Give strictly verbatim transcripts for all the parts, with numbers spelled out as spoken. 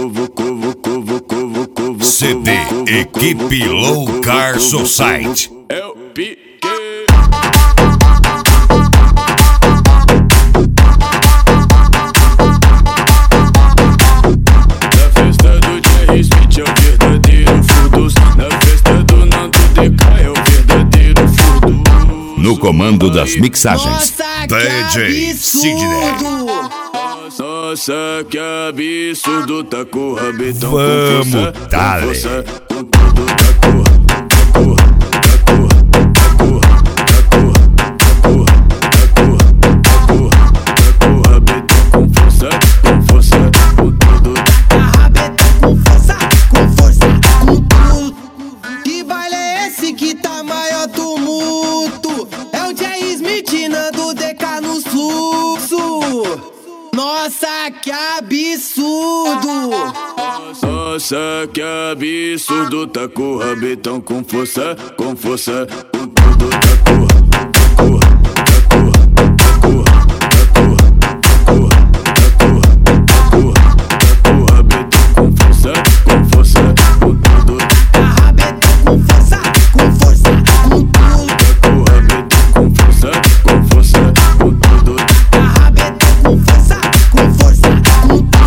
C D Equipe Low Car Society. É o pique. Na festa do Jerry Smith é o verdadeiro furdus. Na festa do Nando D K é o verdadeiro furdus. No comando das mixagens, Nossa, D J Sidney. Nossa, que absurdo, tá com o rabetão Vamos, com força, dale. com força, com tudo, tá com, tá com, tá com, tá com, tá com, tá com, tá com, tá com, tá com o rabetão com força, com força, com tudo. Taca rabetão com força, com força, com tudo. Que baile é esse que tá maior tumulto? É o Jerry Smith, Nando D K no fluxo. Nossa, que absurdo! Nossa, que absurdo, tá com o rabetão com força, com força, com tudo, tá com, tá com, tá com, tá com, tá com, tá com, tá com, tá com, tá com o rabetão com força, com força, com tudo. Taca rabetão com força, com força, com tudo. Tá com o rabetão com força, com força, com tudo. Taca rabetão com força, com força, com tudo.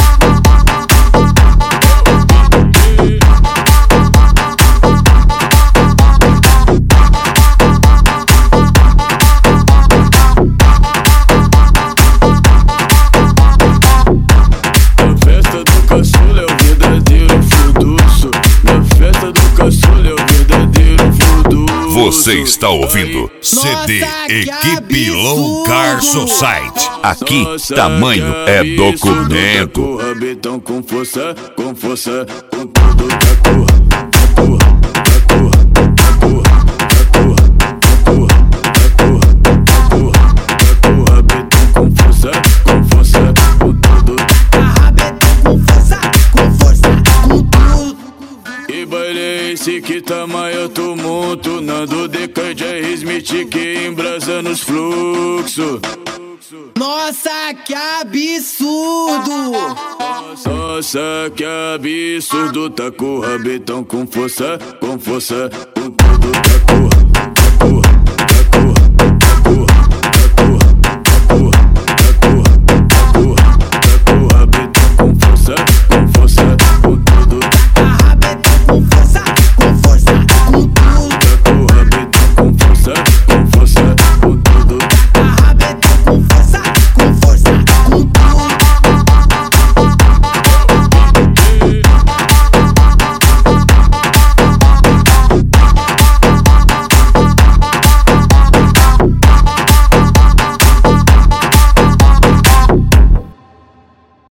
Na festa do caçula é o verdadeiro furduço. Na festa do caçula é o verdadeiro furduço. Você está ouvindo C D Nossa, que Equipe Low Car absurdo. Society. Aqui, Nossa, tamanho que é absurdo, documento. tá com o rabetão com força, com força, com tudo, tá com, tá com, tá com, tá com, tá com, tá com, tá com, tá com, tá com o rabetão com força, com força, com tudo. Taca rabetão com força, com força, com tudo. Que baile é esse que tá maior tumulto? Nando D K e Jerry Smith que embrasa nos fluxos. Nossa, que absurdo! Nossa, que absurdo, tá com o rabetão com força, com força, com tudo, tá com,